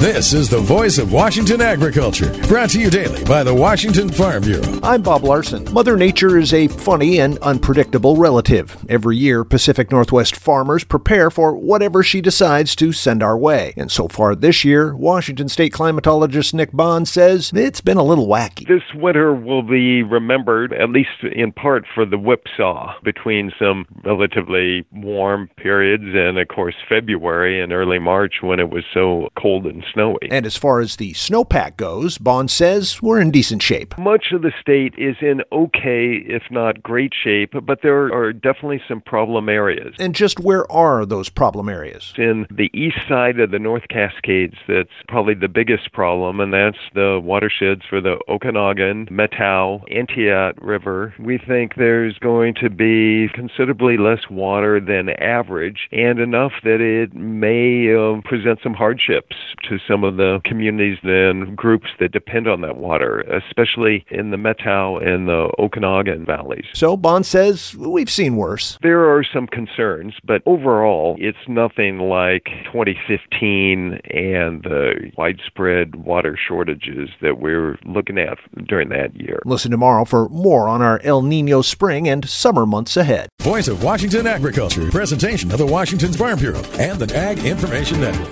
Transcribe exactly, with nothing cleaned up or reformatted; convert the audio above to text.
This is the voice of Washington agriculture, brought to you daily by the Washington Farm Bureau. I'm Bob Larson. Mother Nature is a funny and unpredictable relative. Every year, Pacific Northwest farmers prepare for whatever she decides to send our way. And so far this year, Washington State climatologist Nick Bond says it's been a little wacky. This winter will be remembered, at least in part, for the whipsaw between some relatively warm periods and, of course, February and early March when it was so cold and snowy. And as far as the snowpack goes, Bond says we're in decent shape. Much of the state is in okay, if not great shape, but there are definitely some problem areas. And just where are those problem areas? In the east side of the North Cascades, that's probably the biggest problem, and that's the watersheds for the Okanagan, Methow, Entiat River. We think there's going to be considerably less water than average, and enough that it may uh, present some hardships to some of the communities and groups that depend on that water, especially in the Methow and the Okanagan valleys. So Bond says we've seen worse. There are some concerns, but overall, it's nothing like twenty fifteen and the widespread water shortages that we're looking at during that year. Listen tomorrow for more on our El Nino spring and summer months ahead. Voice of Washington agriculture, presentation of the Washington Farm Bureau and the Ag Information Network.